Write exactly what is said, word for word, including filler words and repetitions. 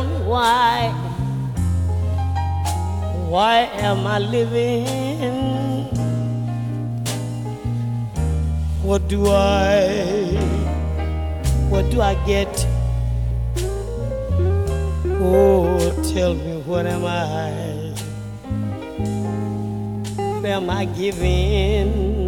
around why, why am I living? What do I, what do I get? Oh, tell me, what am I? What am I giving?